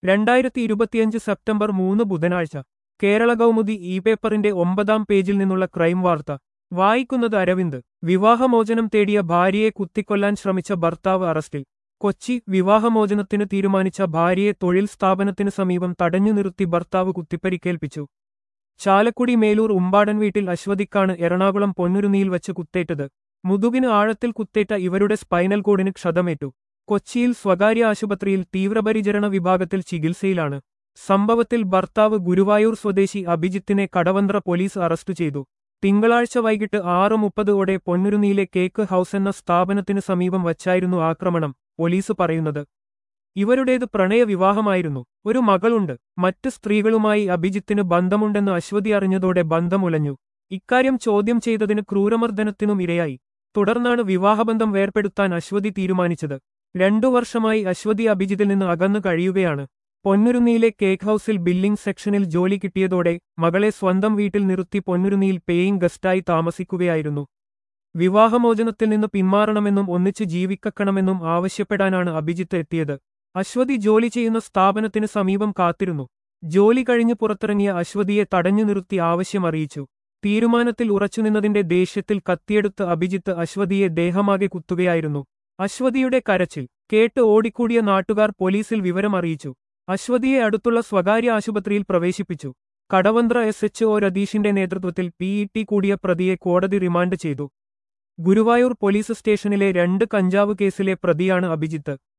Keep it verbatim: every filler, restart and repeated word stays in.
രണ്ടായിരത്തി ഇരുപത്തിയഞ്ച് സെപ്റ്റംബർ മൂന്ന് ബുധനാഴ്ച കേരള കൗമുദി ഇ പേപ്പറിന്റെ ഒമ്പതാം പേജിൽ നിന്നുള്ള ക്രൈം വാർത്ത വായിക്കുന്നത് അരവിന്ദ്. വിവാഹമോചനം തേടിയ ഭാര്യയെ കുത്തിക്കൊല്ലാൻ ശ്രമിച്ച ഭർത്താവ് അറസ്റ്റിൽ. കൊച്ചി. വിവാഹമോചനത്തിന് തീരുമാനിച്ച ഭാര്യയെ തൊഴിൽ സ്ഥാപനത്തിന് സമീപം തടഞ്ഞു നിർത്തി ഭർത്താവ് കുത്തിപ്പരിക്കേൽപ്പിച്ചു. ചാലക്കുടി മേലൂർ ഉമ്പാടൻ വീട്ടിൽ അശ്വതിക്കാണ് എറണാകുളം പൊന്നുരുന്നിയിൽ വച്ച് കുത്തേറ്റത്. മുതുകിന് ആഴത്തിൽ കുത്തേറ്റ ഇവരുടെ സ്പൈനൽ കോഡിന് ക്ഷതമേറ്റു. കൊച്ചിയിൽ സ്വകാര്യ ആശുപത്രിയിൽ തീവ്രപരിചരണ വിഭാഗത്തിൽ ചികിത്സയിലാണ്. സംഭവത്തിൽ ഭർത്താവ് ഗുരുവായൂർ സ്വദേശി അഭിജിത്തിനെ കടവന്ത്ര പോലീസ് അറസ്റ്റ് ചെയ്തു. തിങ്കളാഴ്ച വൈകിട്ട് ആറ് മുപ്പതോടെ പൊന്നുരുന്നിയിലെ കേക്ക് ഹൌസ് എന്ന സ്ഥാപനത്തിന് സമീപം വച്ചായിരുന്നു ആക്രമണം, പോലീസ് പറയുന്നത്. ഇവരുടേത് പ്രണയ വിവാഹമായിരുന്നു. ഒരു മകളുണ്ട്. മറ്റ് സ്ത്രീകളുമായി അഭിജിത്തിന് ബന്ധമുണ്ടെന്ന് അശ്വതി അറിഞ്ഞതോടെ ബന്ധമുലഞ്ഞു. ഇക്കാര്യം ചോദ്യം ചെയ്തതിന് ക്രൂരമർദ്ദനത്തിനും ഇരയായി. തുടർന്നാണ് വിവാഹബന്ധം വേർപെടുത്താൻ അശ്വതി തീരുമാനിച്ചത്. രണ്ടു വർഷമായി അശ്വതി അഭിജിത്തിൽ നിന്ന് അകന്നു കഴിയുകയാണ്. പൊന്നുരുന്നിയിലെ കേക്ക് ഹൌസിൽ ബില്ലിംഗ് സെക്ഷനിൽ ജോലി കിട്ടിയതോടെ മകളെ സ്വന്തം വീട്ടിൽ നിർത്തി പൊന്നുരുന്നിയിൽ പേയിങ് ഗസ്റ്റായി താമസിക്കുകയായിരുന്നു. വിവാഹമോചനത്തിൽ നിന്ന് പിന്മാറണമെന്നും ഒന്നിച്ച് ജീവിക്കണമെന്നും ആവശ്യപ്പെടാനാണ് അഭിജിത്ത് എത്തിയത്. അശ്വതി ജോലി ചെയ്യുന്ന സ്ഥാപനത്തിന് സമീപം കാത്തിരുന്നു. ജോലി കഴിഞ്ഞ് പുറത്തിറങ്ങിയ അശ്വതിയെ തടഞ്ഞു നിർത്തി ആവശ്യമറിയിച്ചു. തീരുമാനത്തിൽ ഉറച്ചുനിന്നതിന്റെ ദേഷ്യത്തിൽ കത്തിയെടുത്ത് അഭിജിത്ത് അശ്വതിയെ ദേഹമാകെ കുത്തുകയായിരുന്നു. അശ്വതിയുടെ കരച്ചിൽ കേട്ട് ഓടിക്കൂടിയ നാട്ടുകാർ പോലീസിൽ വിവരം അറിയിച്ചു. അശ്വതിയെ അടുത്തുള്ള സ്വകാര്യ ആശുപത്രിയിൽ പ്രവേശിപ്പിച്ചു. കടവന്ത്ര എസ് എച്ച് ഒ രതീഷിന്റെ നേതൃത്വത്തിൽ പി ഇ ടി കൂടിയ പ്രതിയെ കോടതി റിമാൻഡ് ചെയ്തു. ഗുരുവായൂർ പോലീസ് സ്റ്റേഷനിലെ രണ്ട് കഞ്ചാവ് കേസിലെ പ്രതിയാണ് അഭിജിത്ത്.